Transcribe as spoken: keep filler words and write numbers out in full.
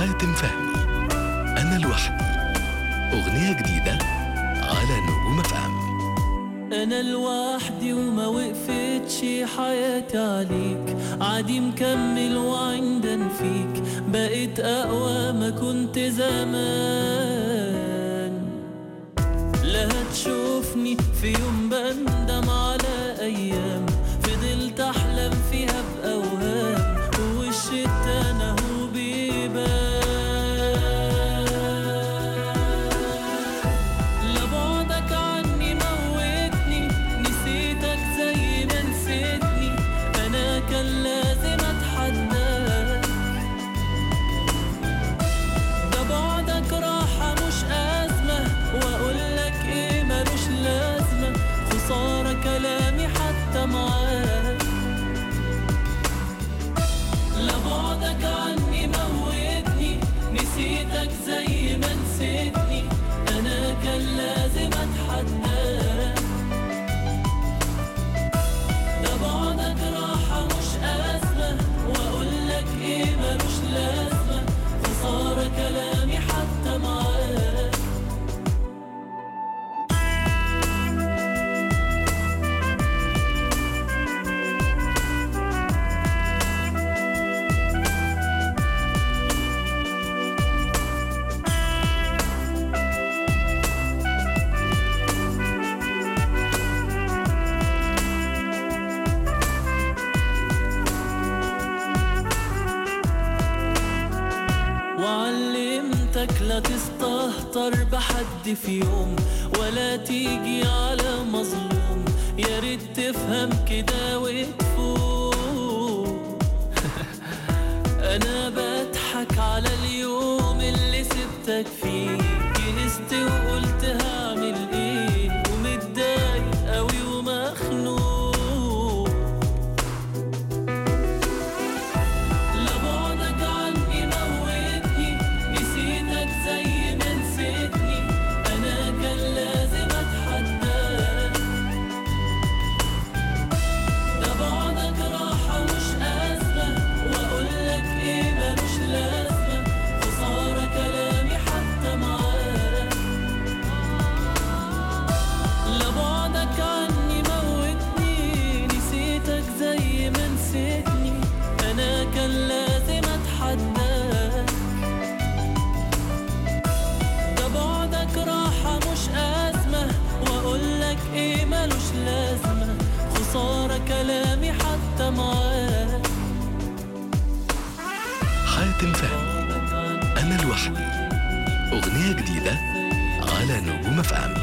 حاتم فهمي أنا لوحدي، أغنية جديدة على نجوم اف ام. أنا لوحدي وما وقفتش حياتي عليك، عادي مكمل وعندن فيك، بقيت أقوى ما كنت زمان. لا هتشوفني في يوم بندم على أيام فضلت أحلم فيها بأوهام، ووش التاني هو بيبان. كلامي حتى معاك، لبعدك عني موتني، نسيتك زي ما نسيتني، أنا كان لازم أتحداك. لبعدك راحة مش أزمة، وأقولك إيه ملوش لازمة، خسارة كلامي حتى معاك. وعلمتك لا تستهتر بحد في يوم، ولا تيجي على مظلوم، يا ريت تفهم كده وتفوق. انا بضحك على اليوم اللي سبتك فيه، جهزت وقلت هعمل ايه، ومتضايق قوي ومخنوق. إيه ملوش لازمة، خسارة كلامي حتى معاك. حاتم فهمي أنا لوحدي، أغنية جديدة على نجوم اف ام.